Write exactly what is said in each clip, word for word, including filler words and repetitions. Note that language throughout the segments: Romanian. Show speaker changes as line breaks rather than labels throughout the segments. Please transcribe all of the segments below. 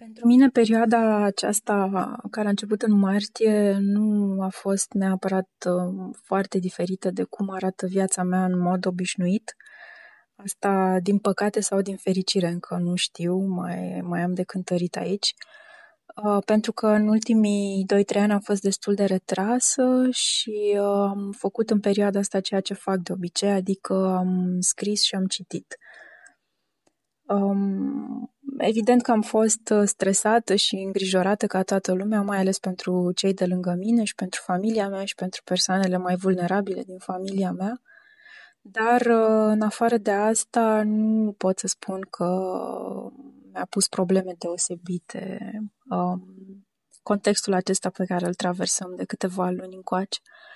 Pentru mine, perioada aceasta, care a început în martie, nu a fost neapărat uh, foarte diferită de cum arată viața mea în mod obișnuit. Asta, din păcate sau din fericire, încă nu știu, mai, mai am de cântărit aici. Uh, pentru că în ultimii doi trei ani am fost destul de retrasă și uh, am făcut în perioada asta ceea ce fac de obicei, adică am scris și am citit. Um, evident că am fost uh, stresată și îngrijorată ca toată lumea, mai ales pentru cei de lângă mine și pentru familia mea și pentru persoanele mai vulnerabile din familia mea. Dar, uh, în afară de asta, nu pot să spun că mi-a pus probleme deosebite um, contextul acesta pe care îl traversăm de câteva luni încoace.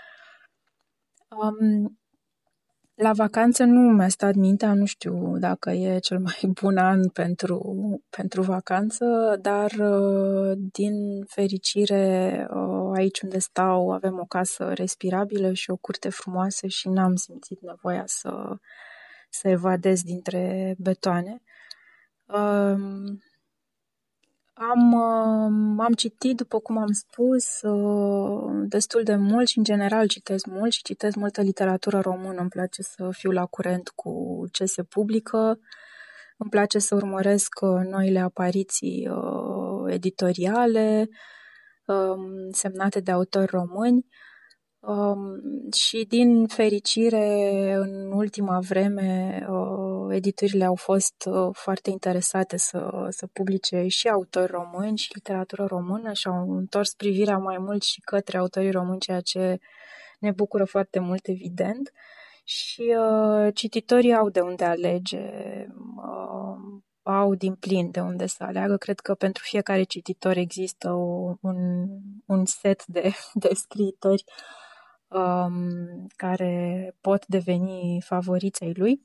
Um, La vacanță nu mi-a stat mintea, nu știu dacă e cel mai bun an pentru, pentru vacanță, dar din fericire aici unde stau avem o casă respirabilă și o curte frumoasă și n-am simțit nevoia să, să evadez dintre betoane. Um, Am, uh, am citit, după cum am spus, uh, destul de mult și, în general, citesc mult și citesc multă literatură română. Îmi place să fiu la curent cu ce se publică. Îmi place să urmăresc uh, noile apariții uh, editoriale um, semnate de autori români. Um, și din fericire, în ultima vreme, uh, editurile au fost uh, foarte interesate să, să publice și autori români și literatură română și au întors privirea mai mult și către autorii români, ceea ce ne bucură foarte mult, evident. Și uh, cititorii au de unde alege, uh, au din plin de unde să aleagă. Cred că pentru fiecare cititor există o, un, un set de, de scriitori um, care pot deveni favoriței lui.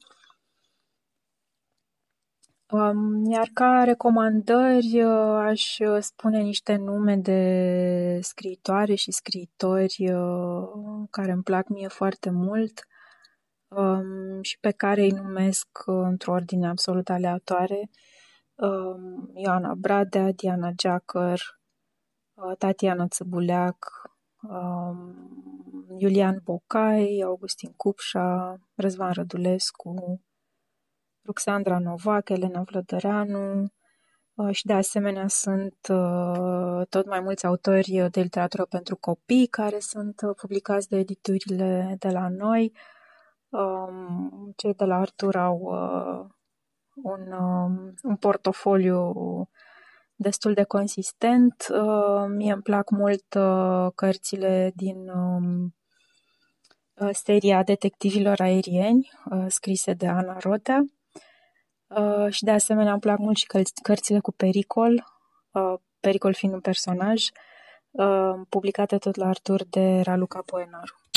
Um, iar ca recomandări uh, aș spune niște nume de scriitoare și scriitori uh, care îmi plac mie foarte mult um, și pe care îi numesc uh, într-o ordine absolut aleatoare. Um, Ioana Bradea, Diana Geacăr, uh, Tatiana Țăbuleac, um, Iulian Bocai, Augustin Cupșa, Răzvan Rădulescu, Ruxandra Novac, Elena Vlădăreanu uh, și de asemenea sunt uh, tot mai mulți autori de literatură pentru copii care sunt uh, publicați de editurile de la noi. Um, cei de la Artur au uh, un, um, un portofoliu destul de consistent. Uh, mie îmi plac mult uh, cărțile din um, seria Detectivilor aerieni, uh, scrise de Ana Rotea. Uh, și de asemenea îmi plac mult și căr- cărțile cu Pericol, uh, Pericol fiind un personaj, uh, publicate tot la Artur de Raluca Poenaru.